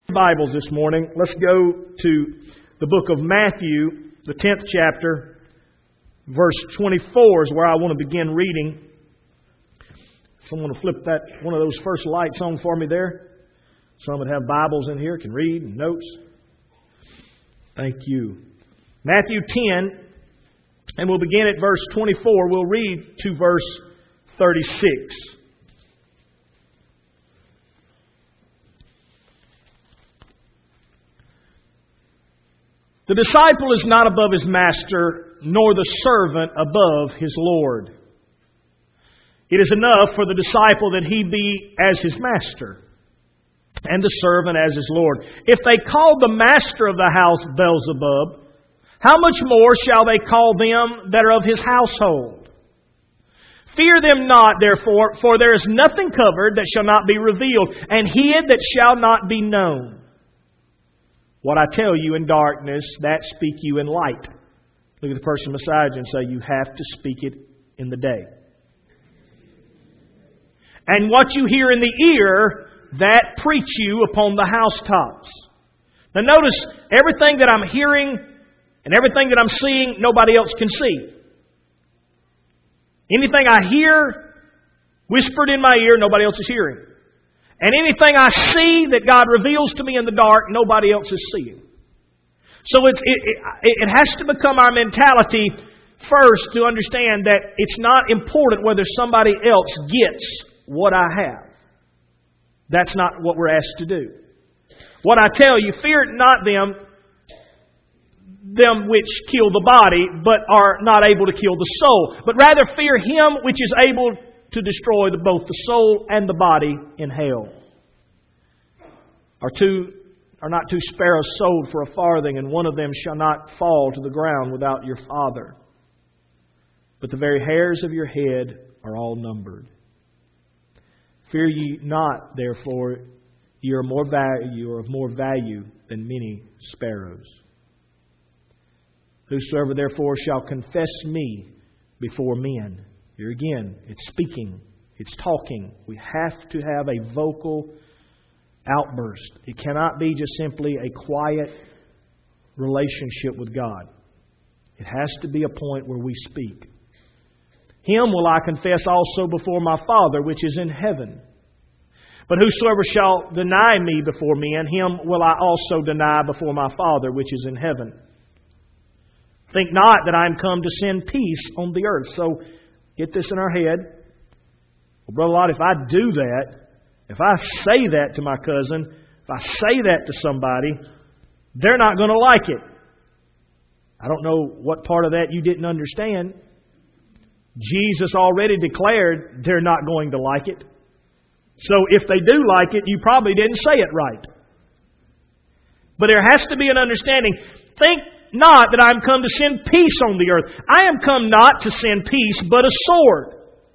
Bibles this morning. Let's go to the book of Matthew, the 10th chapter, verse 24 is where I want to begin reading. Someone will flip that one of those first lights on for me there. Some would have Bibles in here, can read and notes. Thank you. Matthew 10, and we'll begin at verse 24. We'll read to verse 36. The disciple is not above his master, nor the servant above his Lord. It is enough for the disciple that he be as his master, and the servant as his Lord. If they call the master of the house Beelzebub, how much more shall they call them that are of his household? Fear them not, therefore, for there is nothing covered that shall not be revealed, and hid that shall not be known. What I tell you in darkness, that speak you in light. Look at the person beside you and say, you have to speak it in the day. And what you hear in the ear, that preach you upon the housetops. Now notice, everything that I'm hearing and everything that I'm seeing, nobody else can see. Anything I hear whispered in my ear, nobody else is hearing. And anything I see that God reveals to me in the dark, nobody else is seeing. So it has to become our mentality first to understand that it's not important whether somebody else gets what I have. That's not what we're asked to do. What I tell you, fear not them which kill the body, but are not able to kill the soul. But rather fear Him which is able to destroy both the soul and the body in hell. Are not two sparrows sold for a farthing, and one of them shall not fall to the ground without your Father. But the very hairs of your head are all numbered. Fear ye not, therefore, ye are of more value than many sparrows. Whosoever therefore shall confess me before men. Here again, it's speaking, it's talking. We have to have a vocal outburst. It cannot be just simply a quiet relationship with God. It has to be a point where we speak. Him will I confess also before my Father which is in heaven. But whosoever shall deny me before men, him will I also deny before my Father which is in heaven. Think not that I am come to send peace on the earth. So, get this in our head. Well, Brother Lott, if I do that, if I say that to my cousin, if I say that to somebody, they're not going to like it. I don't know what part of that you didn't understand. Jesus already declared they're not going to like it. So if they do like it, you probably didn't say it right. But there has to be an understanding. Think not that I am come to send peace on the earth. I am come not to send peace, but a sword.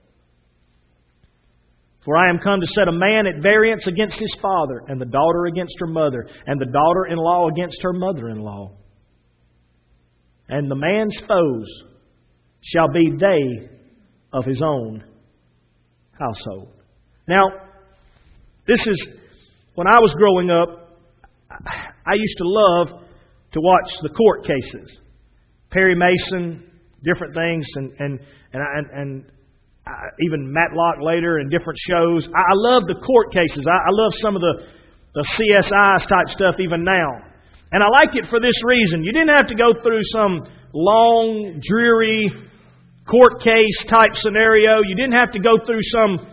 For I am come to set a man at variance against his father, and the daughter against her mother, and the daughter-in-law against her mother-in-law. And the man's foes shall be they of his own household. Now, this is, when I was growing up, I used to love to watch the court cases. Perry Mason, different things, and even Matlock later and different shows. I love the court cases. I love some of the CSI type stuff even now. And I like it for this reason. You didn't have to go through some long, dreary court case type scenario. You didn't have to go through some,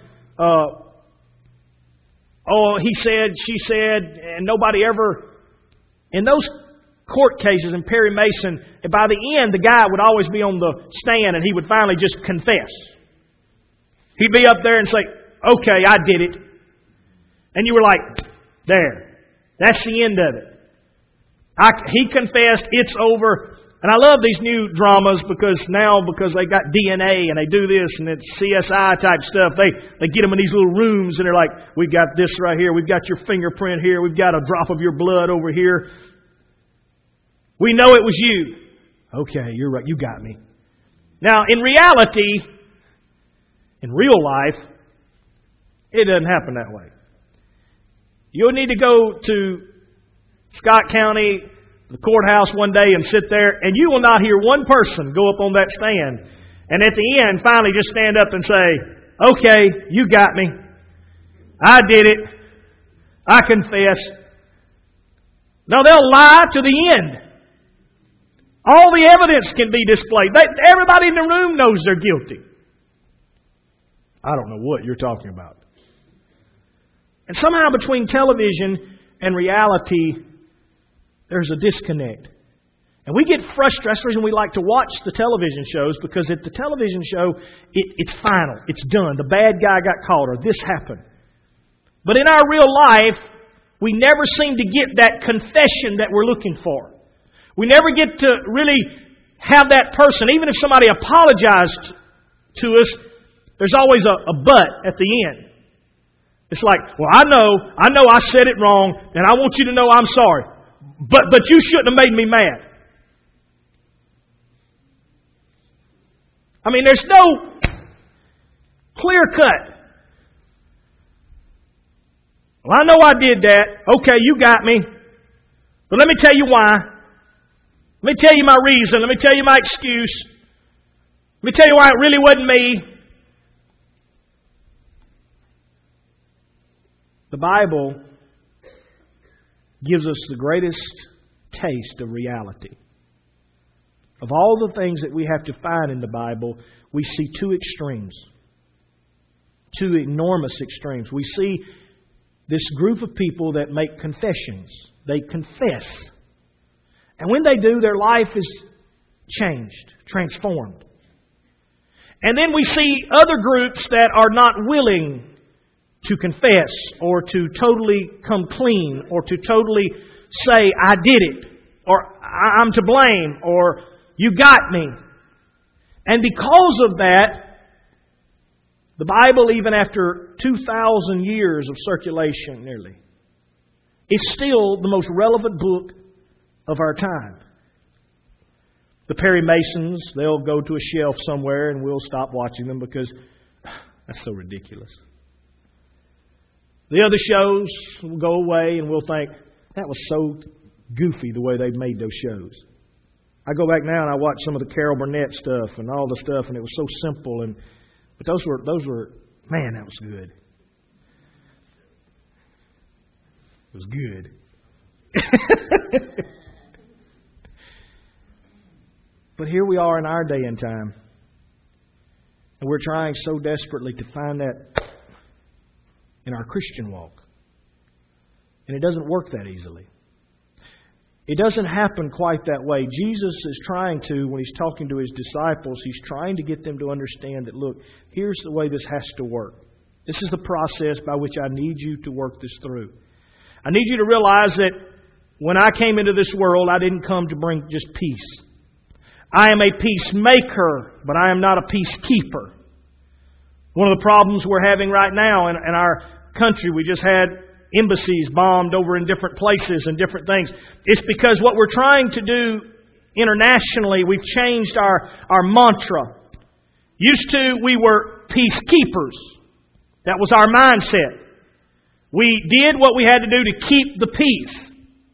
he said, she said, and nobody ever... In those court cases in Perry Mason, by the end, the guy would always be on the stand and he would finally just confess. He'd be up there and say, okay, I did it. And you were like, there. That's the end of it. He confessed, it's over. And I love these new dramas because they got DNA and they do this and it's CSI type stuff. They get them in these little rooms and they're like, we've got this right here. We've got your fingerprint here. We've got a drop of your blood over here. We know it was you. Okay, you're right. You got me. Now, in reality, in real life, it doesn't happen that way. You'll need to go to Scott County, the courthouse one day and sit there, and you will not hear one person go up on that stand and at the end finally just stand up and say, okay, you got me. I did it. I confess. No, they'll lie to the end. All the evidence can be displayed. Everybody in the room knows they're guilty. I don't know what you're talking about. And somehow between television and reality, there's a disconnect. And we get frustrated. That's the reason we like to watch the television shows, because at the television show, it's final. It's done. The bad guy got caught, or this happened. But in our real life, we never seem to get that confession that we're looking for. We never get to really have that person. Even if somebody apologized to us, there's always a but at the end. It's like, well, I know I said it wrong, and I want you to know I'm sorry. But you shouldn't have made me mad. I mean, there's no clear cut. Well, I know I did that. Okay, you got me. But let me tell you why. Let me tell you my reason. Let me tell you my excuse. Let me tell you why it really wasn't me. The Bible gives us the greatest taste of reality. Of all the things that we have to find in the Bible, we see two extremes. Two enormous extremes. We see this group of people that make confessions. They confess. And when they do, their life is changed, transformed. And then we see other groups that are not willing to confess or to totally come clean or to totally say, I did it, or I'm to blame, or you got me. And because of that, the Bible, even after 2,000 years of circulation nearly, is still the most relevant book of our time. The Perry Masons, they'll go to a shelf somewhere and we'll stop watching them because that's so ridiculous. The other shows will go away and we'll think, that was so goofy the way they made those shows. I go back now and I watch some of the Carol Burnett stuff and all the stuff, and it was so simple. But those were, man, that was good. It was good. But here we are in our day and time. And we're trying so desperately to find that in our Christian walk. And it doesn't work that easily. It doesn't happen quite that way. Jesus is trying to, when He's talking to His disciples, He's trying to get them to understand that, look, here's the way this has to work. This is the process by which I need you to work this through. I need you to realize that when I came into this world, I didn't come to bring just peace. I am a peacemaker, but I am not a peacekeeper. One of the problems we're having right now in our country, we just had embassies bombed over in different places and different things. It's because what we're trying to do internationally, we've changed our mantra. Used to, we were peacekeepers. That was our mindset. We did what we had to do to keep the peace.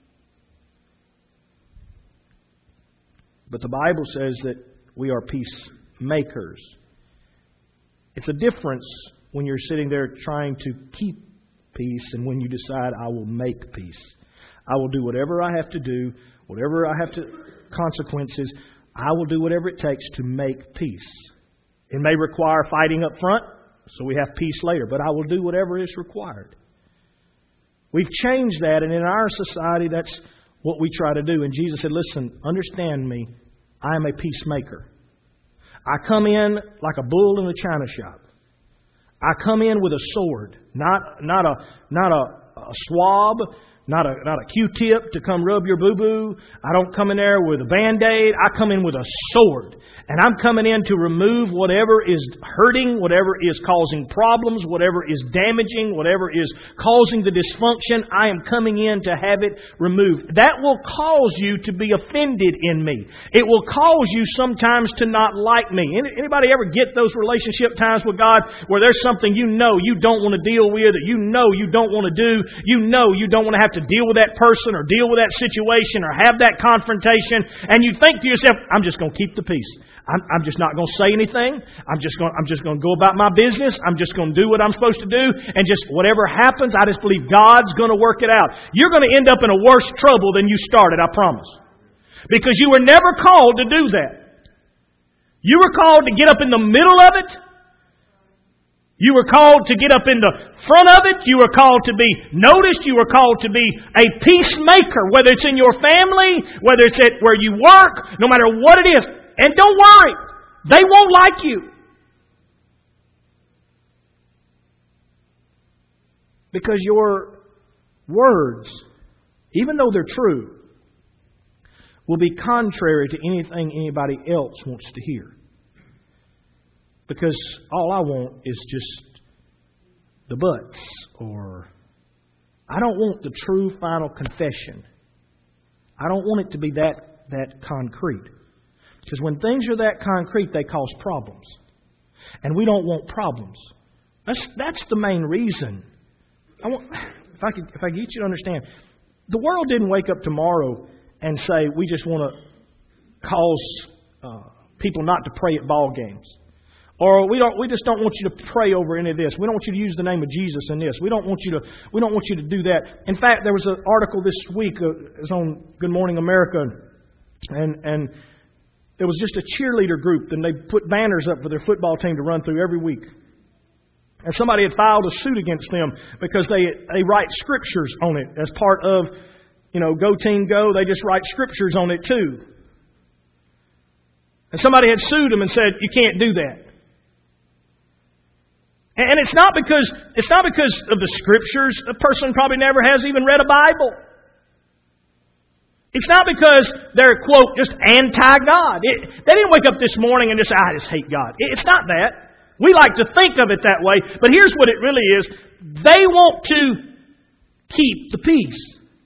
But the Bible says that we are peacemakers. It's a difference when you're sitting there trying to keep peace and when you decide, I will make peace. I will do whatever I have to do, whatever I have to, consequences, I will do whatever it takes to make peace. It may require fighting up front, so we have peace later, but I will do whatever is required. We've changed that, and in our society, that's what we try to do. And Jesus said, listen, understand me. I am a peacemaker. I come in like a bull in a china shop. I come in with a sword, not a swab, not a Q-tip to come rub your boo-boo. I don't come in there with a Band-Aid. I come in with a sword. And I'm coming in to remove whatever is hurting, whatever is causing problems, whatever is damaging, whatever is causing the dysfunction. I am coming in to have it removed. That will cause you to be offended in me. It will cause you sometimes to not like me. Anybody ever get those relationship times with God where there's something you know you don't want to deal with, that you know you don't want to do, you know you don't want to have to to deal with that person or deal with that situation or have that confrontation. And you think to yourself, I'm just going to keep the peace. I'm just not going to say anything. I'm just going to go about my business. I'm just going to do what I'm supposed to do. And just whatever happens, I just believe God's going to work it out. You're going to end up in a worse trouble than you started, I promise. Because you were never called to do that. You were called to get up in the middle of it. You were called to get up in the front of it. You were called to be noticed. You were called to be a peacemaker, whether it's in your family, whether it's at where you work, no matter what it is. And don't worry, they won't like you. Because your words, even though they're true, will be contrary to anything anybody else wants to hear. Because all I want is just the buts, or I don't want the true final confession. I don't want it to be that concrete. Because when things are that concrete, they cause problems. And we don't want problems. That's the main reason. If I get you to understand, the world didn't wake up tomorrow and say, we just want to cause people not to pray at ball games. Or we just don't want you to pray over any of this. We don't want you to use the name of Jesus in this. We don't want you to do that. In fact, there was an article this week. It was on Good Morning America, and there was just a cheerleader group, and they put banners up for their football team to run through every week. And somebody had filed a suit against them because they write scriptures on it as part of, Go Team Go. They just write scriptures on it too. And somebody had sued them and said, you can't do that. And it's not because of the scriptures. A person probably never has even read a Bible. It's not because they're, quote, just anti-God. They didn't wake up this morning and just say, I just hate God. It's not that. We like to think of it that way. But here's what it really is. They want to keep the peace.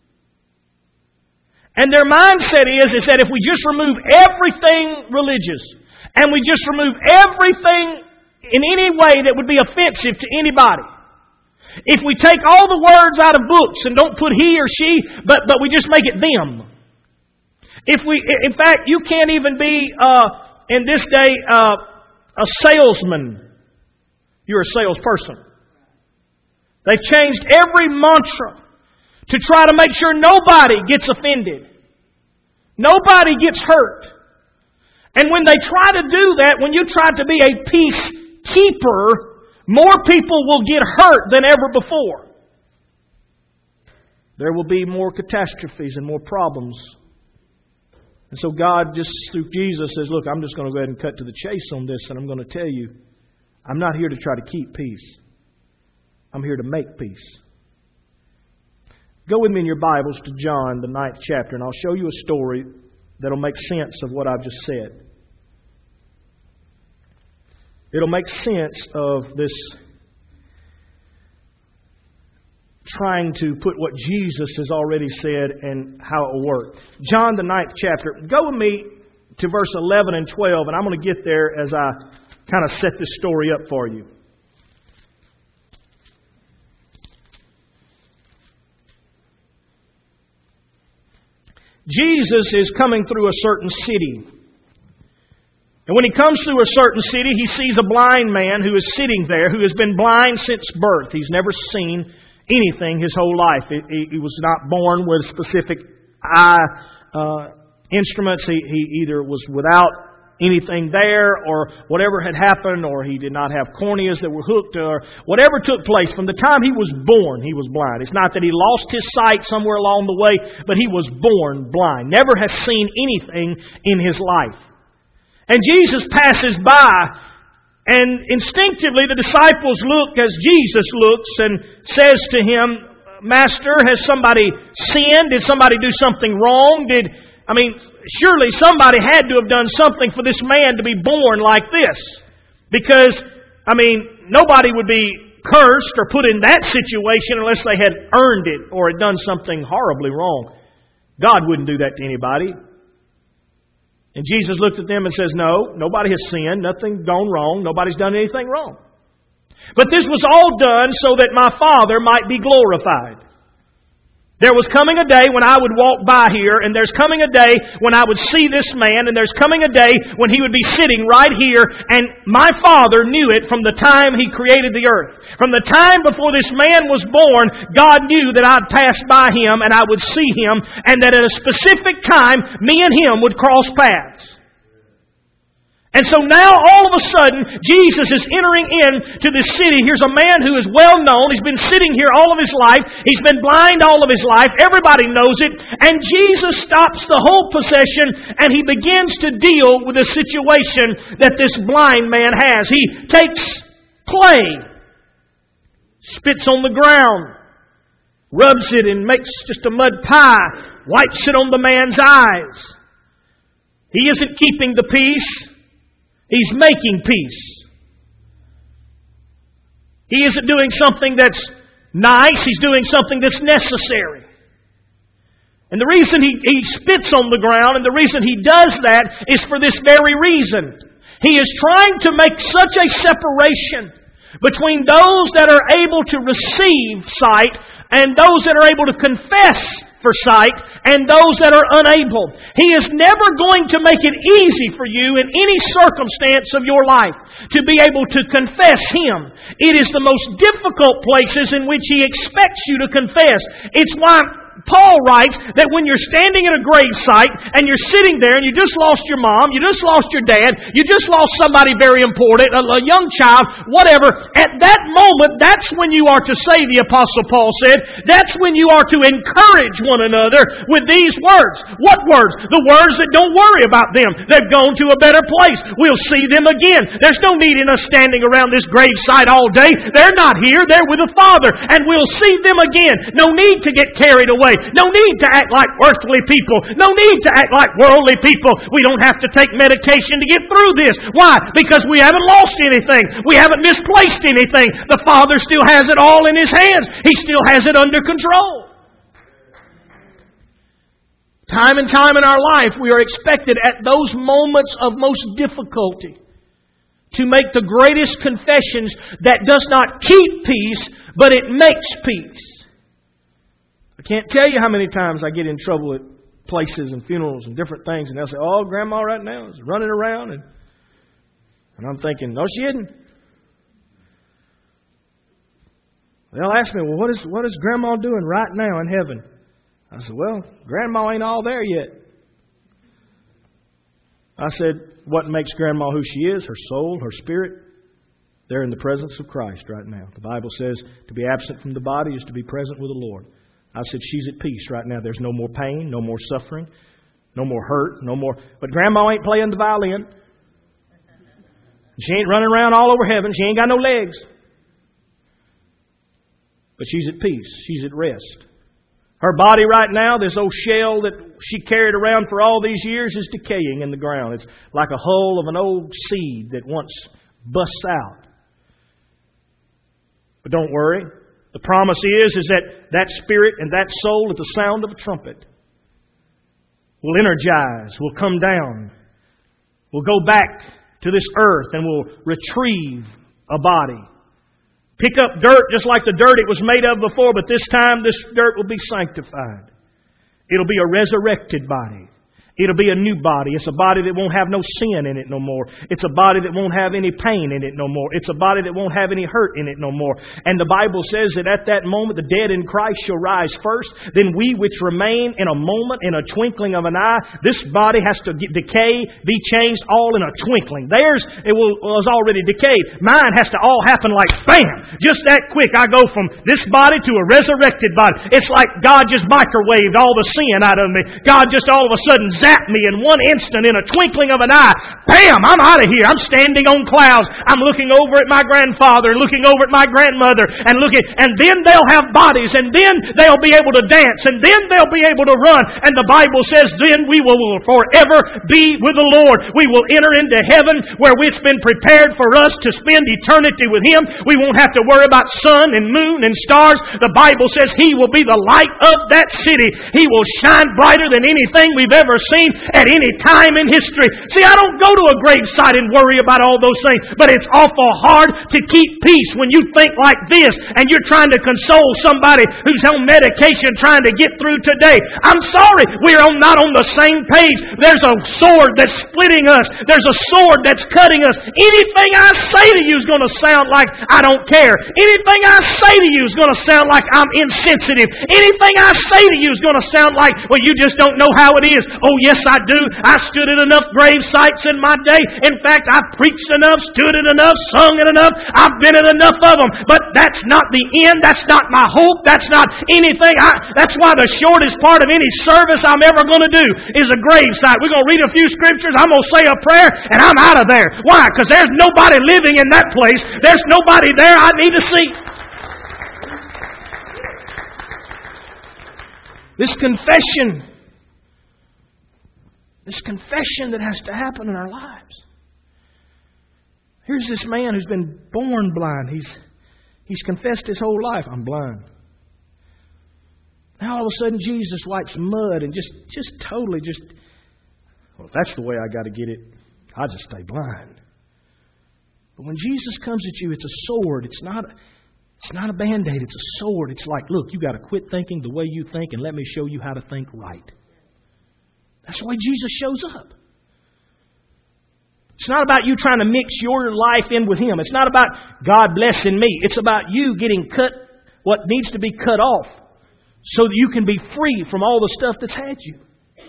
And their mindset is that if we just remove everything religious, and we just remove everything in any way that would be offensive to anybody. If we take all the words out of books and don't put he or she, but we just make it them. In fact, you can't even be, in this day, a salesman. You're a salesperson. They've changed every mantra to try to make sure nobody gets offended. Nobody gets hurt. And when they try to do that, when you try to be a peacekeeper, more people will get hurt than ever before. There will be more catastrophes and more problems. And so God, just through Jesus, says, look, I'm just going to go ahead and cut to the chase on this, and I'm going to tell you, I'm not here to try to keep peace. I'm here to make peace. Go with me in your Bibles to John, the 9th chapter, and I'll show you a story that'll make sense of what I've just said. It'll make sense of this trying to put what Jesus has already said and how it will work. John, the 9th chapter. Go with me to verse 11 and 12, and I'm going to get there as I kind of set this story up for you. Jesus is coming through a certain city. And when he comes through a certain city, he sees a blind man who is sitting there, who has been blind since birth. He's never seen anything his whole life. He was not born with specific eye instruments. He either was without anything there, or whatever had happened, or he did not have corneas that were hooked, or whatever took place. From the time he was born, he was blind. It's not that he lost his sight somewhere along the way, but he was born blind. Never has seen anything in his life. And Jesus passes by, and instinctively the disciples look as Jesus looks and says to him, Master, has somebody sinned? Did somebody do something wrong? Surely somebody had to have done something for this man to be born like this. Because, nobody would be cursed or put in that situation unless they had earned it or had done something horribly wrong. God wouldn't do that to anybody. And Jesus looked at them and says, no, nobody has sinned, nothing gone wrong, nobody's done anything wrong. But this was all done so that my Father might be glorified. There was coming a day when I would walk by here, and there's coming a day when I would see this man, and there's coming a day when he would be sitting right here, and my Father knew it from the time He created the earth. From the time before this man was born, God knew that I'd pass by him and I would see him, and that at a specific time, me and him would cross paths. And so now, all of a sudden, Jesus is entering into this city. Here's a man who is well known. He's been sitting here all of his life. He's been blind all of his life. Everybody knows it. And Jesus stops the whole procession and He begins to deal with the situation that this blind man has. He takes clay, spits on the ground, rubs it and makes just a mud pie, wipes it on the man's eyes. He isn't keeping the peace. He's making peace. He isn't doing something that's nice. He's doing something that's necessary. And the reason he spits on the ground and the reason he does that is for this very reason. He is trying to make such a separation between those that are able to receive sight and those that are able to confess for sight and those that are unable. He is never going to make it easy for you in any circumstance of your life to be able to confess Him. It is the most difficult places in which He expects you to confess. It's why Paul writes that when you're standing at a grave site and you're sitting there and you just lost your mom, you just lost your dad, you just lost somebody very important, a young child, whatever, at that moment, that's when you are to say, the Apostle Paul said, that's when you are to encourage one another with these words. What words? The words that don't worry about them. They've gone to a better place. We'll see them again. There's no need in us standing around this grave site all day. They're not here. They're with the Father. And we'll see them again. No need to get carried away. No need to act like earthly people. No need to act like worldly people. We don't have to take medication to get through this. Why? Because we haven't lost anything. We haven't misplaced anything. The Father still has it all in His hands. He still has it under control. Time and time in our life, we are expected at those moments of most difficulty to make the greatest confessions that does not keep peace, but it makes peace. I can't tell you how many times I get in trouble at places and funerals and different things, and they'll say, "Oh, Grandma right now is running around," and I'm thinking, "No, she isn't." They'll ask me, "Well, what is Grandma doing right now in heaven?" I said, "Well, Grandma ain't all there yet." I said, "What makes Grandma who she is? Her soul, her spirit. They're in the presence of Christ right now. The Bible says to be absent from the body is to be present with the Lord." I said, she's at peace right now. There's no more pain, no more suffering, no more hurt, no more. But Grandma ain't playing the violin. She ain't running around all over heaven. She ain't got no legs. But she's at peace. She's at rest. Her body right now, this old shell that she carried around for all these years, is decaying in the ground. It's like a hull of an old seed that once busts out. But don't worry. The promise is that spirit and that soul at the sound of a trumpet will energize, will come down, will go back to this earth and will retrieve a body. Pick up dirt just like the dirt it was made of before, but this time this dirt will be sanctified. It'll be a resurrected body. It'll be a new body. It's a body that won't have no sin in it no more. It's a body that won't have any pain in it no more. It's a body that won't have any hurt in it no more. And the Bible says that at that moment the dead in Christ shall rise first. Then we which remain in a moment, in a twinkling of an eye, this body has to decay, be changed all in a twinkling. Theirs was already decayed. Mine has to all happen like bam! Just that quick. I go from this body to a resurrected body. It's like God just microwaved all the sin out of me. God just all of a sudden zapped me in one instant, in a twinkling of an eye. Bam! I'm out of here. I'm standing on clouds. I'm looking over at my grandfather, looking over at my grandmother, and then they'll have bodies, and then they'll be able to dance, and then they'll be able to run. And the Bible says then we will forever be with the Lord. We will enter into heaven where it's been prepared for us to spend eternity with Him. We won't have to worry about sun and moon and stars. The Bible says He will be the light of that city. He will shine brighter than anything we've ever seen at any time in history. See, I don't go to a gravesite and worry about all those things, but it's awful hard to keep peace when you think like this and you're trying to console somebody who's on medication trying to get through today. I'm sorry, we're not on the same page. There's a sword that's splitting us. There's a sword that's cutting us. Anything I say to you is going to sound like I don't care. Anything I say to you is going to sound like I'm insensitive. Anything I say to you is going to sound like, well, you just don't know how it is. Oh, yes, I do. I stood at enough grave sites in my day. In fact, I preached enough, stood at enough, sung at enough. I've been at enough of them. But that's not the end. That's not my hope. That's not anything. That's why the shortest part of any service I'm ever going to do is a grave site. We're going to read a few scriptures. I'm going to say a prayer, and I'm out of there. Why? Because there's nobody living in that place. There's nobody there I need to see. This confession that has to happen in our lives. Here's this man who's been born blind. He's confessed his whole life, I'm blind. Now all of a sudden Jesus wipes mud and just totally well, if that's the way I got to get it, I'll just stay blind. But when Jesus comes at you, it's a sword. It's not a Band-Aid. It's a sword. It's like, look, you got to quit thinking the way you think and let me show you how to think right. That's why Jesus shows up. It's not about you trying to mix your life in with Him. It's not about God blessing me. It's about you getting cut what needs to be cut off so that you can be free from all the stuff that's had you.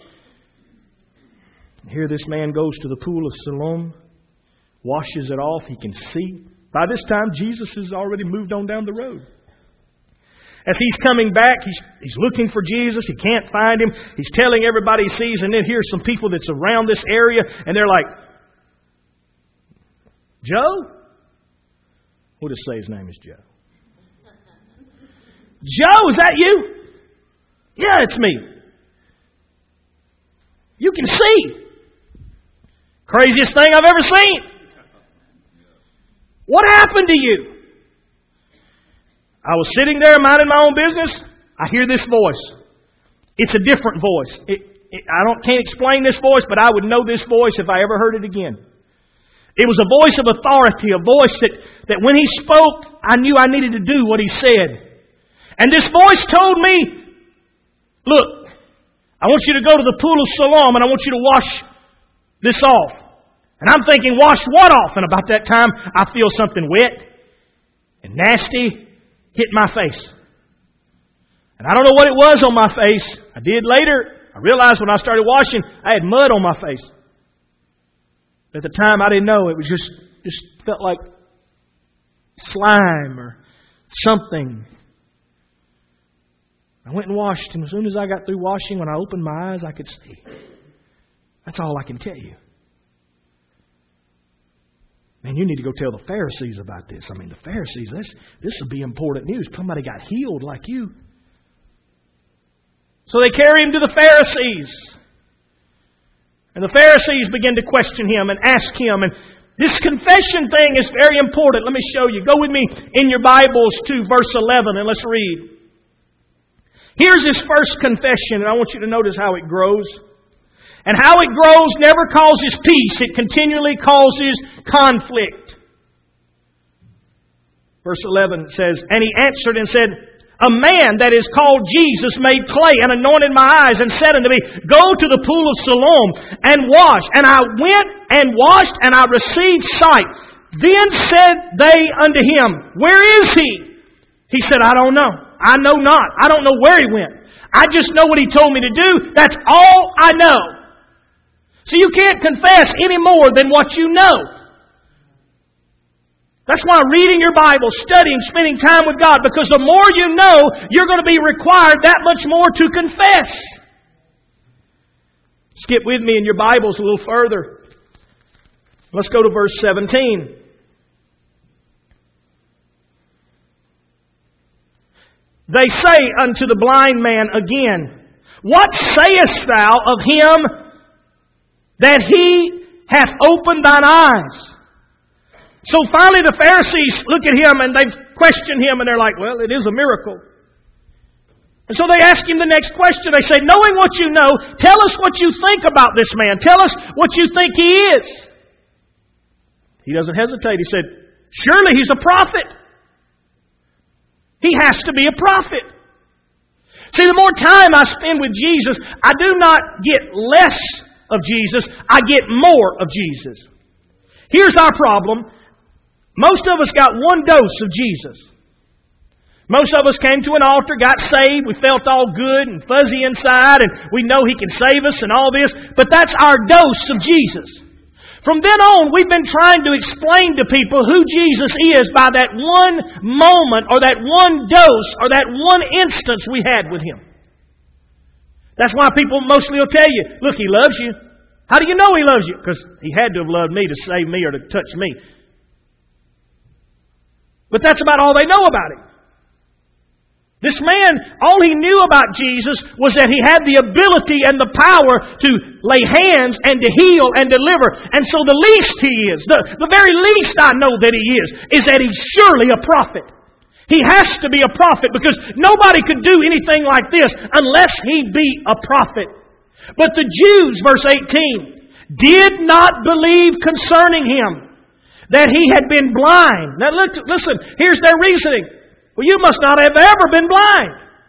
Here this man goes to the pool of Siloam, washes it off. He can see. By this time, Jesus has already moved on down the road. As he's coming back, he's looking for Jesus. He can't find Him. He's telling everybody he sees. And then here's some people that's around this area. And they're like, Joe? We'll just say his name is Joe. Joe, is that you? Yeah, it's me. You can see. Craziest thing I've ever seen. What happened to you? I was sitting there minding my own business. I hear this voice. It's a different voice. Can't explain this voice, but I would know this voice if I ever heard it again. It was a voice of authority, a voice that when He spoke, I knew I needed to do what He said. And this voice told me, look, I want you to go to the pool of Siloam and I want you to wash this off. And I'm thinking, wash what off? And about that time, I feel something wet and nasty hit my face. And I don't know what it was on my face. I did later. I realized when I started washing, I had mud on my face. At the time, I didn't know. It was just felt like slime or something. I went and washed, and as soon as I got through washing, when I opened my eyes, I could see. That's all I can tell you. Man, you need to go tell the Pharisees about this. I mean, the Pharisees, this would be important news. Somebody got healed like you. So they carry Him to the Pharisees. And the Pharisees begin to question Him and ask Him. And this confession thing is very important. Let me show you. Go with me in your Bibles to verse 11 and let's read. Here's His first confession, and I want you to notice how it grows. And how it grows never causes peace. It continually causes conflict. Verse 11 says, And He answered and said, A man that is called Jesus made clay and anointed my eyes and said unto me, Go to the pool of Siloam and wash. And I went and washed and I received sight. Then said they unto him, Where is he? He said, I don't know. I know not. I don't know where he went. I just know what he told me to do. That's all I know. So you can't confess any more than what you know. That's why reading your Bible, studying, spending time with God, because the more you know, you're going to be required that much more to confess. Skip with me in your Bibles a little further. Let's go to verse 17. They say unto the blind man again, What sayest thou of him that he hath opened thine eyes? So finally the Pharisees look at him and they've questioned him and they're like, well, it is a miracle. And so they ask him the next question. They say, knowing what you know, tell us what you think about this man. Tell us what you think he is. He doesn't hesitate. He said, surely he's a prophet. He has to be a prophet. See, the more time I spend with Jesus, I do not get less of Jesus. I get more of Jesus. Here's our problem. Most of us got one dose of Jesus. Most of us came to an altar, got saved, we felt all good and fuzzy inside, and we know He can save us and all this, but that's our dose of Jesus. From then on, we've been trying to explain to people who Jesus is by that one moment or that one dose or that one instance we had with Him. That's why people mostly will tell you, look, He loves you. How do you know He loves you? Because He had to have loved me to save me or to touch me. But that's about all they know about Him. This man, all he knew about Jesus was that He had the ability and the power to lay hands and to heal and deliver. And so the least He is, the very least I know that He is that He's surely a prophet. He has to be a prophet because nobody could do anything like this unless He be a prophet. But the Jews, verse 18, did not believe concerning Him that He had been blind. Now listen, here's their reasoning. Well, you must not have ever been blind.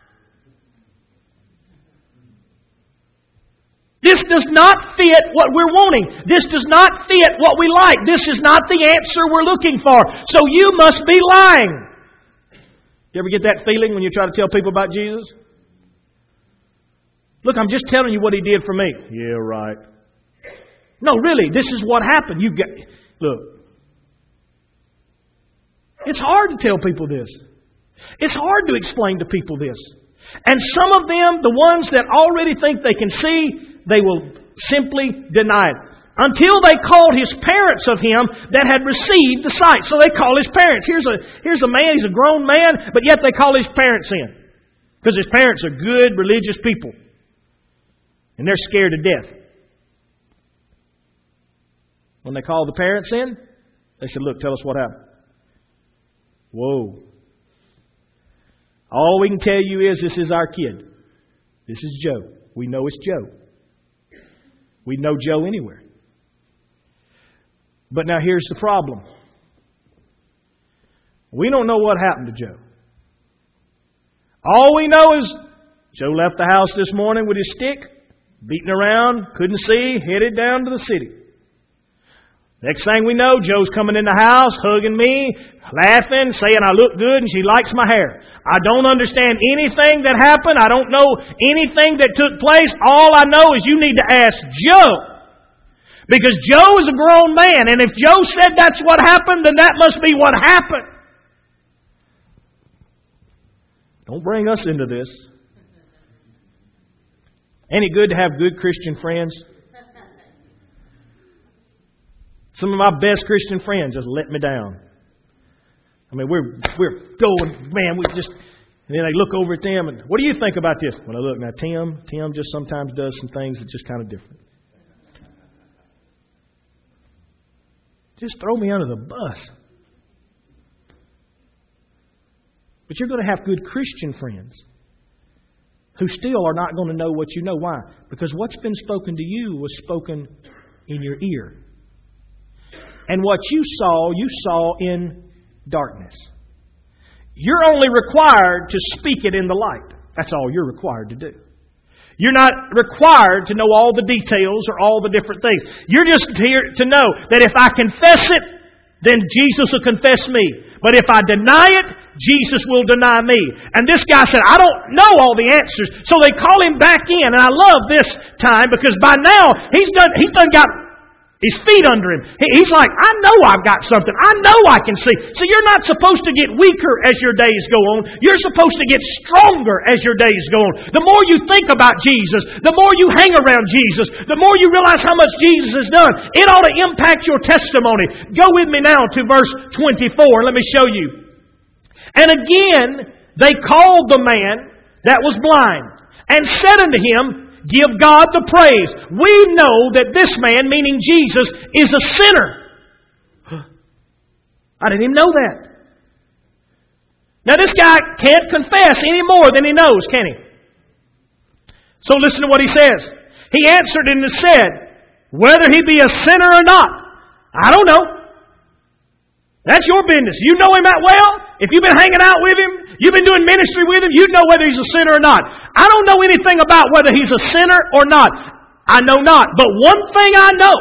This does not fit what we're wanting. This does not fit what we like. This is not the answer we're looking for. So you must be lying. You ever get that feeling when you try to tell people about Jesus? Look, I'm just telling you what He did for me. Yeah, right. No, really, this is what happened. Look. It's hard to tell people this. It's hard to explain to people this. And some of them, the ones that already think they can see, they will simply deny it. Until they called His parents of Him that had received the sight. So they call His parents. Here's a man, he's a grown man, but yet they call His parents in. Because His parents are good, religious people. And they're scared to death. When they called the parents in, they said, look, tell us what happened. Whoa. All we can tell you is this is our kid. This is Joe. We know it's Joe. We'd know Joe anywhere. But now here's the problem. We don't know what happened to Joe. All we know is Joe left the house this morning with his stick, beating around, couldn't see, headed down to the city. Next thing we know, Joe's coming in the house, hugging me, laughing, saying I look good and she likes my hair. I don't understand anything that happened. I don't know anything that took place. All I know is you need to ask Joe. Because Joe is a grown man, and if Joe said that's what happened, then that must be what happened. Don't bring us into this. Ain't it good to have good Christian friends? Some of my best Christian friends just let me down. I mean, we're going, man, we just, and then they look over at them and, what do you think about this? Well, look, now Tim just sometimes does some things that just kind of different. Just throw me under the bus. But you're going to have good Christian friends who still are not going to know what you know. Why? Because what's been spoken to you was spoken in your ear. And what you saw in darkness. You're only required to speak it in the light. That's all you're required to do. You're not required to know all the details or all the different things. You're just here to know that if I confess it, then Jesus will confess me. But if I deny it, Jesus will deny me. And this guy said, I don't know all the answers. So they call him back in. And I love this time because by now he's done got his feet under him. He's like, I know I've got something. I know I can see. So you're not supposed to get weaker as your days go on. You're supposed to get stronger as your days go on. The more you think about Jesus, the more you hang around Jesus, the more you realize how much Jesus has done. It ought to impact your testimony. Go with me now to verse 24. Let me show you. And again, they called the man that was blind and said unto him, give God the praise. We know that this man, meaning Jesus, is a sinner. I didn't even know that. Now this guy can't confess any more than he knows, can he? So listen to what he says. He answered and said, whether he be a sinner or not, I don't know. That's your business. You know him that well. If you've been hanging out with him, you've been doing ministry with him, you know whether he's a sinner or not. I don't know anything about whether he's a sinner or not. I know not. But one thing I know.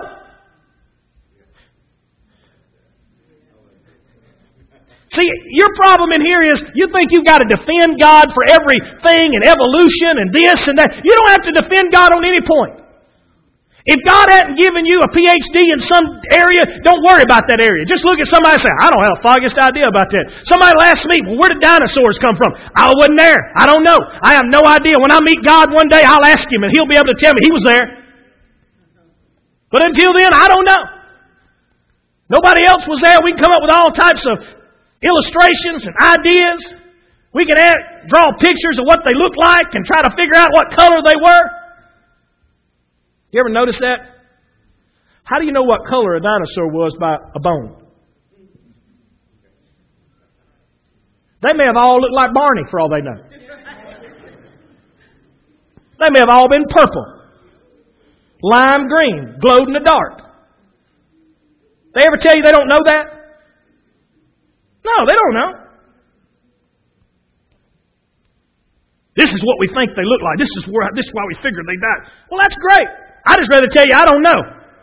See, your problem in here is you think you've got to defend God for everything and evolution and this and that. You don't have to defend God on any point. If God hadn't given you a PhD in some area, don't worry about that area. Just look at somebody and say, I don't have the foggiest idea about that. Somebody will ask me, well, where did dinosaurs come from? I wasn't there. I don't know. I have no idea. When I meet God one day, I'll ask Him and He'll be able to tell me He was there. But until then, I don't know. Nobody else was there. We can come up with all types of illustrations and ideas. We can draw pictures of what they look like and try to figure out what color they were. You ever notice that? How do you know what color a dinosaur was by a bone? They may have all looked like Barney for all they know. They may have all been purple, lime green, glowed in the dark. They ever tell you they don't know that? No, they don't know. This is what we think they look like. This is why we figured they died. Well, that's great. I'd just rather tell you I don't know.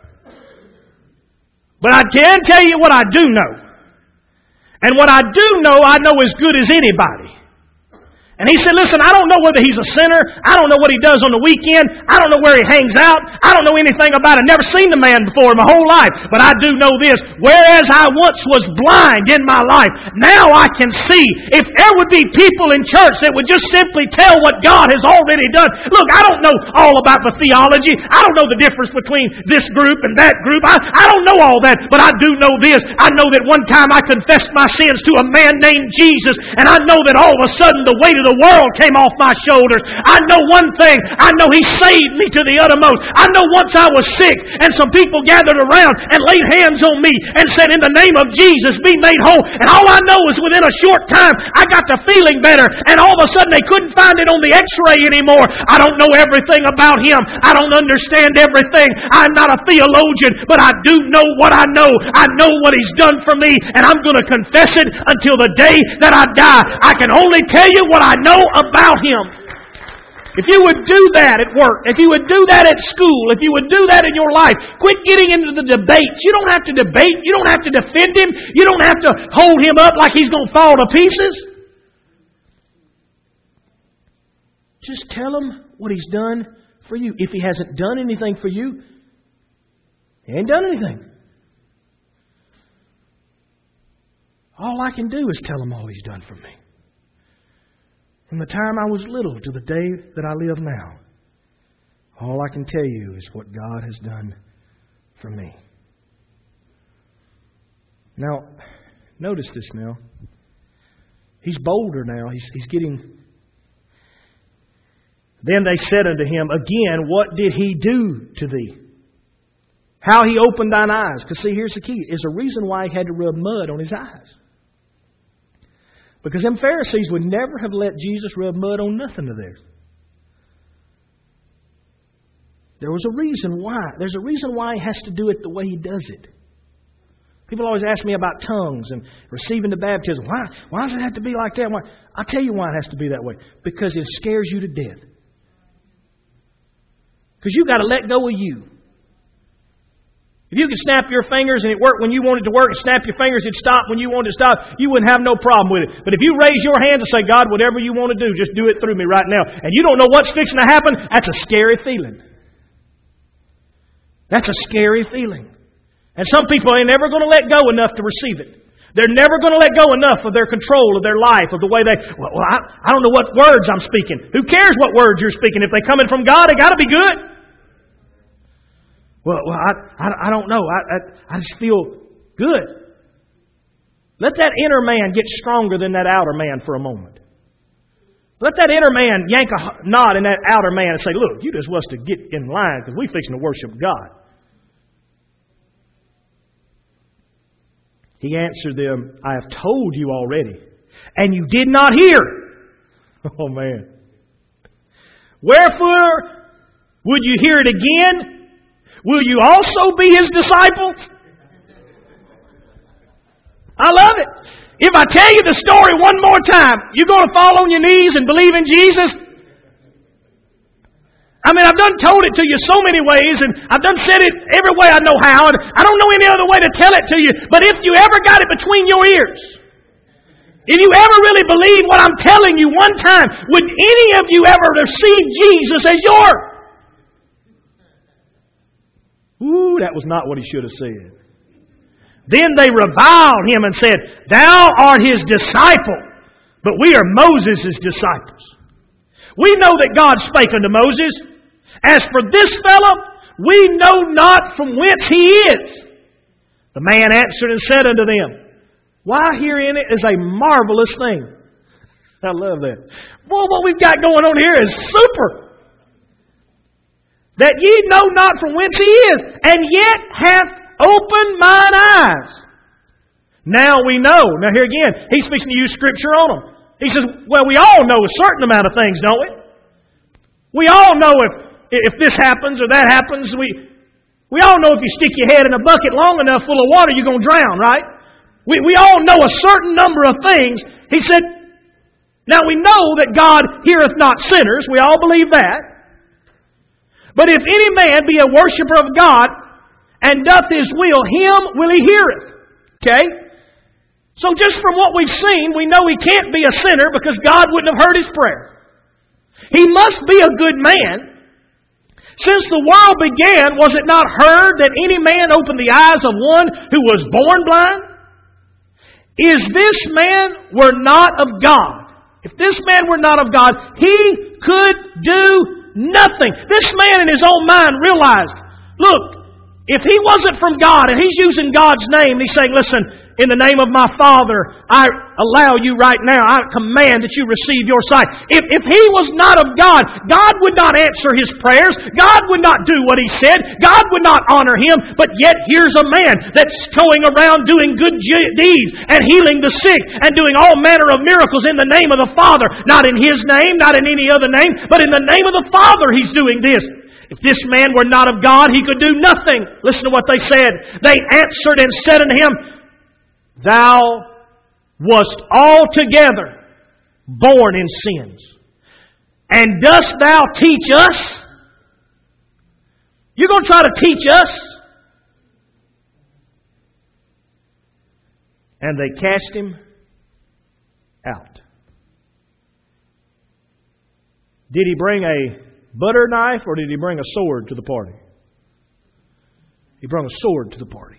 But I can tell you what I do know. And what I do know, I know as good as anybody. And he said, listen, I don't know whether he's a sinner. I don't know what he does on the weekend. I don't know where he hangs out. I don't know anything about it. Never seen the man before in my whole life. But I do know this. Whereas I once was blind in my life, now I can see. If there would be people in church that would just simply tell what God has already done. Look, I don't know all about the theology. I don't know the difference between this group and that group. I don't know all that. But I do know this. I know that one time I confessed my sins to a man named Jesus. And I know that all of a sudden the weight of the world came off my shoulders. I know one thing. I know He saved me to the uttermost. I know once I was sick and some people gathered around and laid hands on me and said, in the name of Jesus, be made whole. And all I know is within a short time, I got to feeling better. And all of a sudden they couldn't find it on the x-ray anymore. I don't know everything about Him. I don't understand everything. I'm not a theologian, but I do know what I know. I know what He's done for me, and I'm going to confess it until the day that I die. I can only tell you what I know about Him. If you would do that at work, if you would do that at school, if you would do that in your life, quit getting into the debates. You don't have to debate. You don't have to defend Him. You don't have to hold Him up like He's going to fall to pieces. Just tell Him what He's done for you. If He hasn't done anything for you, He ain't done anything. All I can do is tell Him all He's done for me. From the time I was little to the day that I live now, all I can tell you is what God has done for me. Now, notice this now. He's bolder now. He's getting... Then they said unto him, again, what did He do to thee? How He opened thine eyes. Because see, here's the key. There's a reason why He had to rub mud on His eyes. Because them Pharisees would never have let Jesus rub mud on nothing of theirs. There was a reason why. There's a reason why He has to do it the way He does it. People always ask me about tongues and receiving the baptism. Why does it have to be like that? I'll tell you why it has to be that way. Because it scares you to death. Because you've got to let go of you. If you could snap your fingers and it worked when you wanted to work and snap your fingers and stop when you wanted to stop, you wouldn't have no problem with it. But if you raise your hands and say, God, whatever you want to do, just do it through me right now. And you don't know what's fixing to happen, that's a scary feeling. That's a scary feeling. And some people ain't never going to let go enough to receive it. They're never going to let go enough of their control of their life, of the way they, I don't know what words I'm speaking. Who cares what words you're speaking? If they're coming from God, they got to be good. Well, I don't know. I just feel good. Let that inner man get stronger than that outer man for a moment. Let that inner man yank a knot in that outer man and say, look, you just want us to get in line because we're fixing to worship God. He answered them, I have told you already, and you did not hear. Oh man. Wherefore would you hear it again? Will you also be His disciples? I love it. If I tell you the story one more time, you going to fall on your knees and believe in Jesus? I mean, I've done told it to you so many ways, and I've done said it every way I know how, and I don't know any other way to tell it to you. But if you ever got it between your ears, if you ever really believe what I'm telling you one time, would any of you ever receive Jesus as your? Ooh, that was not what he should have said. Then they reviled him and said, Thou art his disciple, but we are Moses' disciples. We know that God spake unto Moses. As for this fellow, we know not from whence he is. The man answered and said unto them, Why herein is a marvelous thing. I love that. Boy, what we've got going on here is super. That ye know not from whence he is, and yet hath opened mine eyes. Now we know. Now here again, he's fixing to use Scripture on them. He says, well, we all know a certain amount of things, don't we? We all know if this happens or that happens. We all know if you stick your head in a bucket long enough full of water, you're going to drown, right? We all know a certain number of things. He said, now we know that God heareth not sinners. We all believe that. But if any man be a worshiper of God and doth His will, him will He heareth. Okay? So just from what we've seen, we know he can't be a sinner because God wouldn't have heard his prayer. He must be a good man. Since the world began, was it not heard that any man opened the eyes of one who was born blind? Is this man were not of God? If this man were not of God, he could do nothing. This man in his own mind realized, look, if he wasn't from God and he's using God's name, he's saying, listen, in the name of my Father, I allow you right now, I command that you receive your sight. If he was not of God, God would not answer his prayers. God would not do what he said. God would not honor him. But yet here's a man that's going around doing good deeds and healing the sick and doing all manner of miracles in the name of the Father. Not in his name, not in any other name, but in the name of the Father he's doing this. If this man were not of God, he could do nothing. Listen to what they said. They answered and said unto him, Thou wast altogether born in sins. And dost thou teach us? You're going to try to teach us? And they cast him out. Did he bring a butter knife or did he bring a sword to the party? He brought a sword to the party.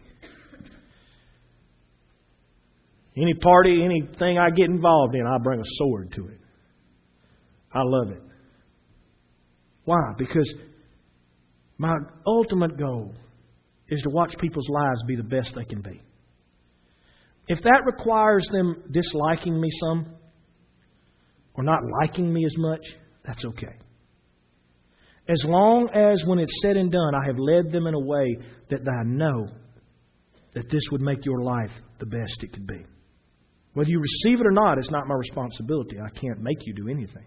Any party, anything I get involved in, I bring a sword to it. I love it. Why? Because my ultimate goal is to watch people's lives be the best they can be. If that requires them disliking me some, or not liking me as much, that's okay. As long as when it's said and done, I have led them in a way that I know that this would make your life the best it could be. Whether you receive it or not, it's not my responsibility. I can't make you do anything.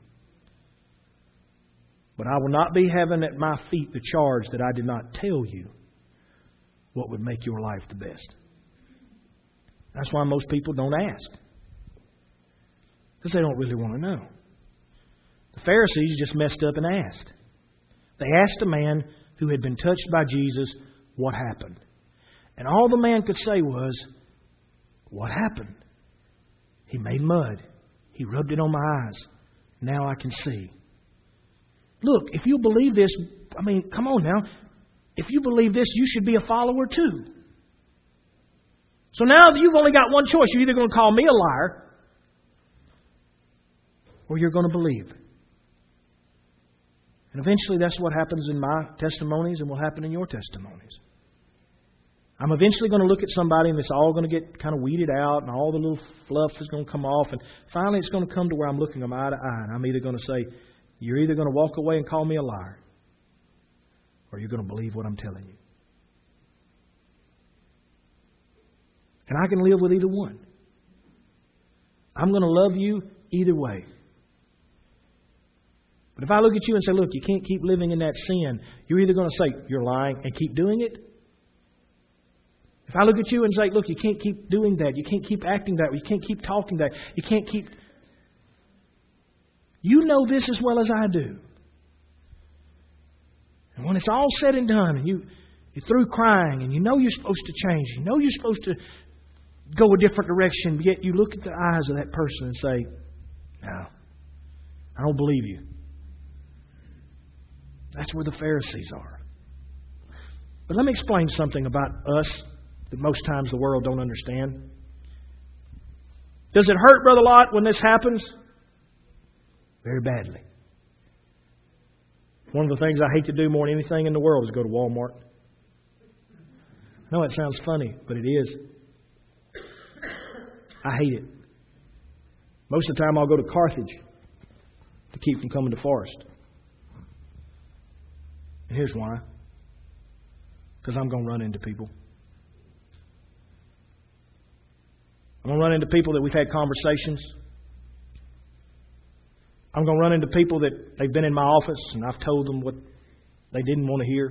But I will not be having at my feet the charge that I did not tell you what would make your life the best. That's why most people don't ask. Because they don't really want to know. The Pharisees just messed up and asked. They asked a man who had been touched by Jesus what happened. And all the man could say was, what happened? He made mud. He rubbed it on my eyes. Now I can see. Look, if you believe this, I mean, come on now. If you believe this, you should be a follower too. So now you've only got one choice. You're either going to call me a liar or you're going to believe. And eventually that's what happens in my testimonies and will happen in your testimonies. I'm eventually going to look at somebody and it's all going to get kind of weeded out and all the little fluff is going to come off. And finally it's going to come to where I'm looking them eye to eye. And I'm either going to say, you're either going to walk away and call me a liar or you're going to believe what I'm telling you. And I can live with either one. I'm going to love you either way. But if I look at you and say, look, you can't keep living in that sin, you're either going to say, you're lying and keep doing it. If I look at you and say, look, you can't keep doing that, you can't keep acting that way, you can't keep talking that, you can't keep... You know this as well as I do. And when it's all said and done, and you're through crying, and you know you're supposed to change, you know you're supposed to go a different direction, yet you look at the eyes of that person and say, no, I don't believe you. That's where the Pharisees are. But let me explain something about us that most times the world don't understand. Does it hurt, Brother Lot, when this happens? Very badly. One of the things I hate to do more than anything in the world is go to Walmart. I know it sounds funny, but it is. I hate it. Most of the time I'll go to Carthage to keep from coming to Forest. And here's why. Because I'm going to run into people. I'm going to run into people that we've had conversations. I'm going to run into people that they've been in my office and I've told them what they didn't want to hear.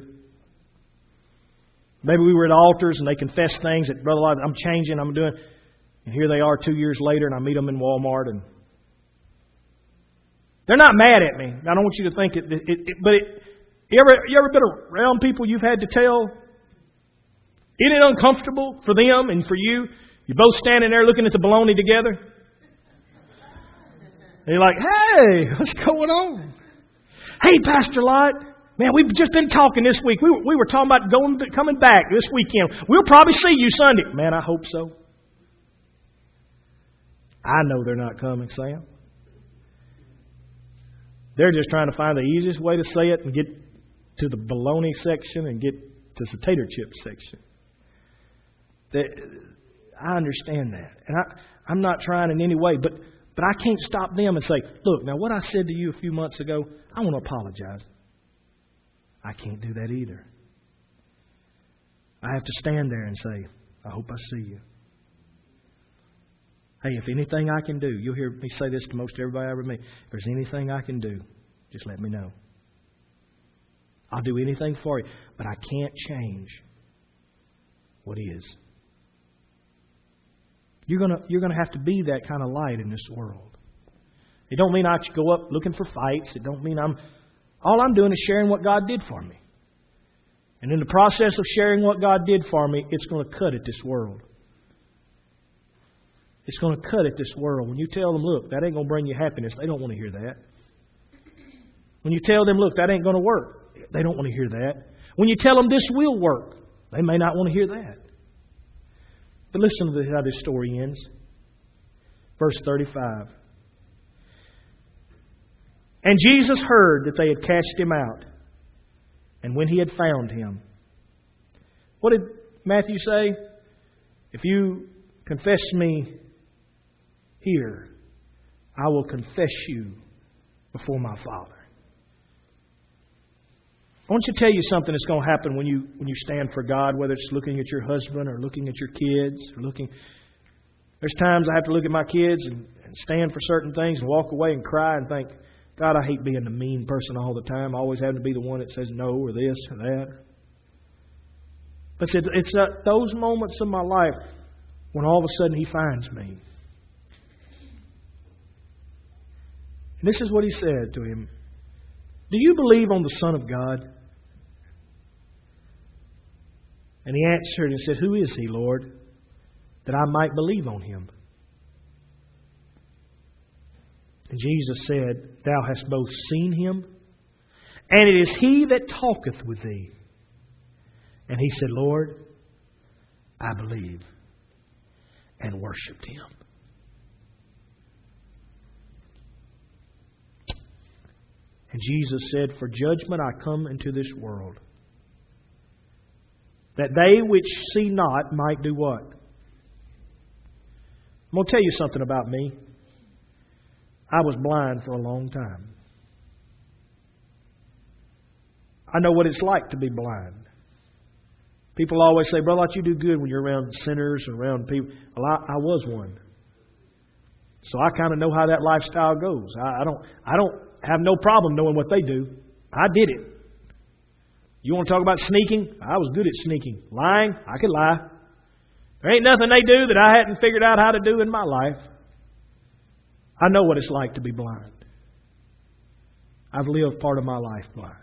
Maybe we were at altars and they confessed things that, Brother Lot, I'm changing, I'm doing. And here they are 2 years later and I meet them in Walmart and they're not mad at me. I don't want you to think it, you ever been around people you've had to tell? Isn't it uncomfortable for them and for you? You're both standing there looking at the bologna together. And you're like, hey, what's going on? Hey, Pastor Lot, man, we've just been talking this week. We were talking about coming back this weekend. We'll probably see you Sunday. Man, I hope so. I know they're not coming, Sam. They're just trying to find the easiest way to say it and get to the bologna section and get to the potato chip section. I understand that. And I'm not trying in any way, but I can't stop them and say, look, now what I said to you a few months ago, I want to apologize. I can't do that either. I have to stand there and say, I hope I see you. Hey, if anything I can do, you'll hear me say this to most everybody I ever meet. If there's anything I can do, just let me know. I'll do anything for you, but I can't change what is. You're gonna have to be that kind of light in this world. It don't mean I should go up looking for fights. It don't mean all I'm doing is sharing what God did for me. And in the process of sharing what God did for me, it's going to cut at this world. It's going to cut at this world. When you tell them, look, that ain't going to bring you happiness, they don't want to hear that. When you tell them, look, that ain't going to work, they don't want to hear that. When you tell them this will work, they may not want to hear that. But listen to how this story ends. Verse 35. And Jesus heard that they had cast him out. And when he had found him. What did Matthew say? If you confess me here, I will confess you before my Father. I want to tell you something that's going to happen when you stand for God, whether it's looking at your husband or looking at your kids. There's times I have to look at my kids and stand for certain things and walk away and cry and think, God, I hate being the mean person all the time. I always have to be the one that says no or this or that. But it's those moments in my life when all of a sudden He finds me. And this is what He said to him. Do you believe on the Son of God? And he answered and said, who is He, Lord, that I might believe on Him? And Jesus said, thou hast both seen Him, and it is He that talketh with thee. And he said, Lord, I believe, and worshipped Him. And Jesus said, for judgment I come into this world, that they which see not might do what? I'm going to tell you something about me. I was blind for a long time. I know what it's like to be blind. People always say, Brother, you do good when you're around sinners or around people. Well, I was one. So I kind of know how that lifestyle goes. I don't have no problem knowing what they do. I did it. You want to talk about sneaking? I was good at sneaking. Lying? I could lie. There ain't nothing they do that I hadn't figured out how to do in my life. I know what it's like to be blind. I've lived part of my life blind.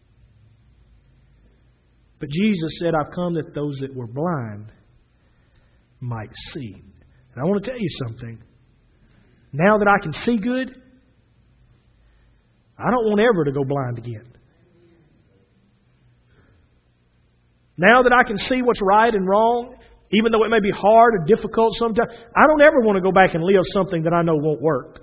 But Jesus said, I've come that those that were blind might see. And I want to tell you something. Now that I can see good, I don't want ever to go blind again. Now that I can see what's right and wrong, even though it may be hard or difficult sometimes, I don't ever want to go back and live something that I know won't work.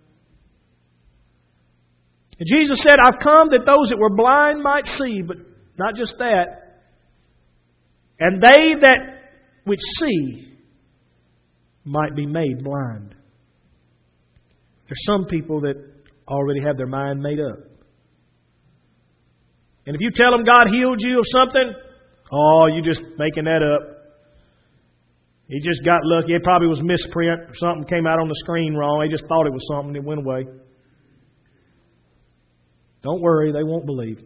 And Jesus said, I've come that those that were blind might see, but not just that. And they that which see might be made blind. There's some people that already have their mind made up. And if you tell them God healed you of something, oh, you're just making that up. He just got lucky. It probably was misprint. Something came out on the screen wrong. He just thought it was something and it went away. Don't worry, they won't believe.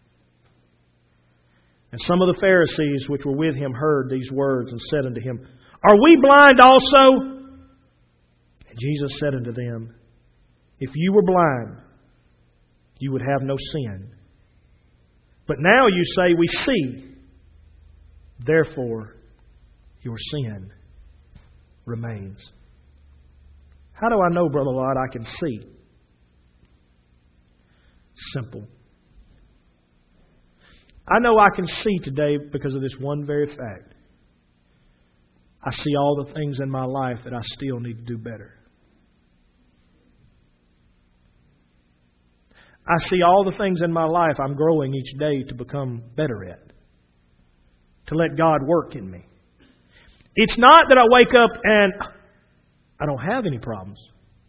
And some of the Pharisees which were with him heard these words and said unto him, Are we blind also? And Jesus said unto them, If you were blind, you would have no sin. But now you say, We see. Therefore, your sin remains. How do I know, Brother Lott, I can see? Simple. I know I can see today because of this one very fact. I see all the things in my life that I still need to do better. I see all the things in my life I'm growing each day to become better at. To let God work in me. It's not that I wake up and I don't have any problems.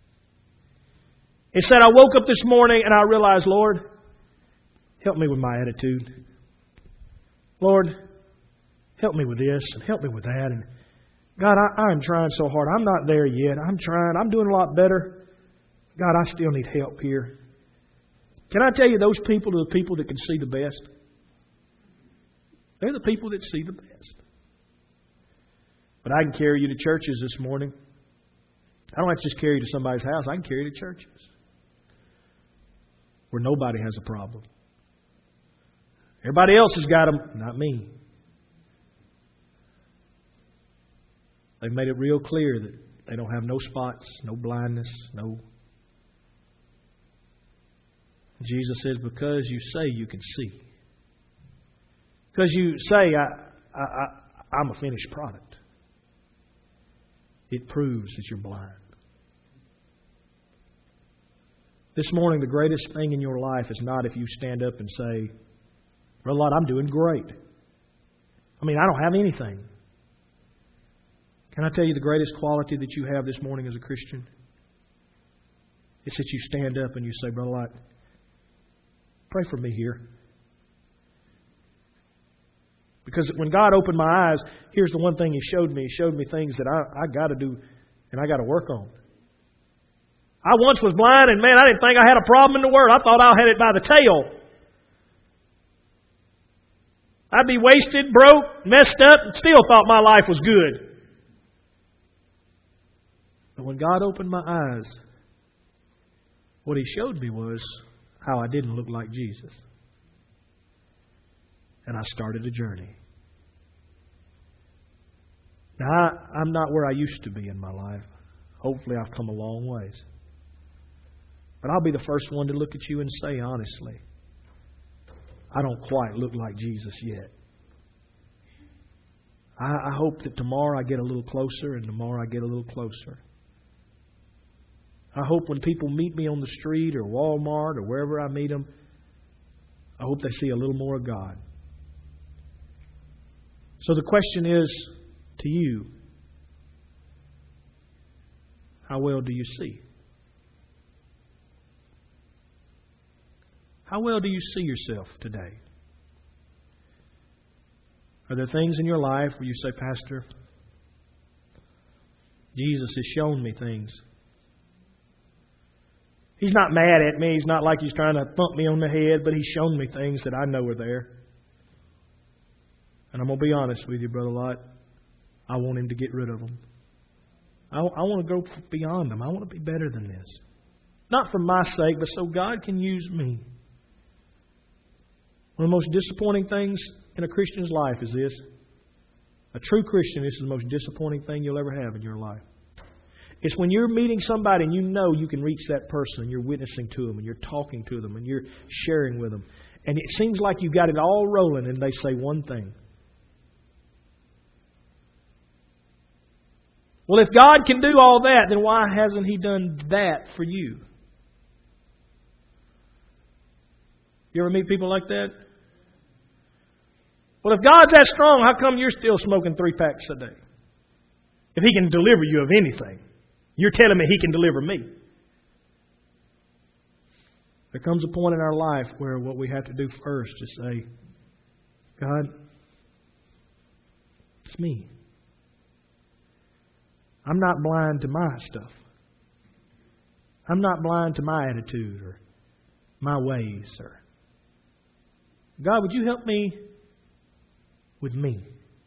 It's that I woke up this morning and I realized, Lord, help me with my attitude. Lord, help me with this and help me with that. And God, I'm trying so hard. I'm not there yet. I'm trying. I'm doing a lot better. God, I still need help here. Can I tell you, those people are the people that can see the best? They're the people that see the best. But I can carry you to churches this morning. I don't have to just carry you to somebody's house. I can carry you to churches where nobody has a problem. Everybody else has got them, not me. They've made it real clear that they don't have no spots, no blindness, no. Jesus says, because you say you can see. Because you say, I'm a finished product. It proves that you're blind. This morning, the greatest thing in your life is not if you stand up and say, Brother Lott, I'm doing great. I mean, I don't have anything. Can I tell you the greatest quality that you have this morning as a Christian? It's that you stand up and you say, Brother Lott, pray for me here. Because when God opened my eyes, here's the one thing He showed me. He showed me things that I got to do and I got to work on. I once was blind and, man, I didn't think I had a problem in the world. I thought I had it by the tail. I'd be wasted, broke, messed up, and still thought my life was good. But when God opened my eyes, what He showed me was how I didn't look like Jesus. And I started a journey. Now, I'm not where I used to be in my life. Hopefully, I've come a long ways. But I'll be the first one to look at you and say, honestly, I don't quite look like Jesus yet. I hope that tomorrow I get a little closer and tomorrow I get a little closer. I hope when people meet me on the street or Walmart or wherever I meet them, I hope they see a little more of God. So the question is to you, how well do you see? How well do you see yourself today? Are there things in your life where you say, Pastor, Jesus has shown me things He's not mad at me. He's not like He's trying to thump me on the head, but He's shown me things that I know are there. And I'm going to be honest with you, Brother Lott. I want Him to get rid of them. I want to go beyond them. I want to be better than this. Not for my sake, but so God can use me. One of the most disappointing things in a Christian's life is this. A true Christian, this is the most disappointing thing you'll ever have in your life. It's when you're meeting somebody and you know you can reach that person and you're witnessing to them and you're talking to them and you're sharing with them. And it seems like you've got it all rolling and they say one thing. Well, if God can do all that, then why hasn't He done that for you? You ever meet people like that? Well, if God's that strong, how come you're still smoking 3 packs a day? If He can deliver you of anything, you're telling me He can deliver me. There comes a point in our life where what we have to do first is say, God, it's me. I'm not blind to my stuff. I'm not blind to my attitude or my ways. Or God, would you help me with me?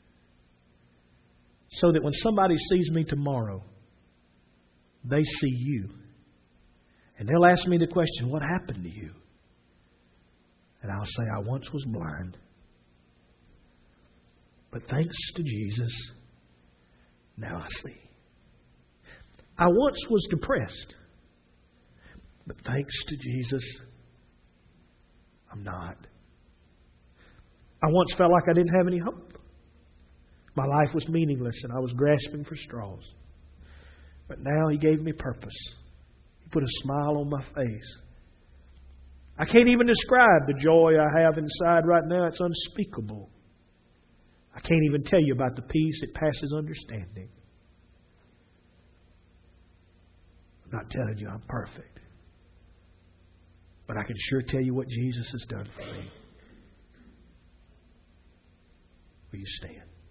So that when somebody sees me tomorrow, they see you. And they'll ask me the question, what happened to you? And I'll say, I once was blind. But thanks to Jesus, now I see. I once was depressed. But thanks to Jesus, I'm not. I once felt like I didn't have any hope. My life was meaningless and I was grasping for straws. But now He gave me purpose. He put a smile on my face. I can't even describe the joy I have inside right now. It's unspeakable. I can't even tell you about the peace that passes understanding. I'm not telling you I'm perfect. But I can sure tell you what Jesus has done for me. Will you stand?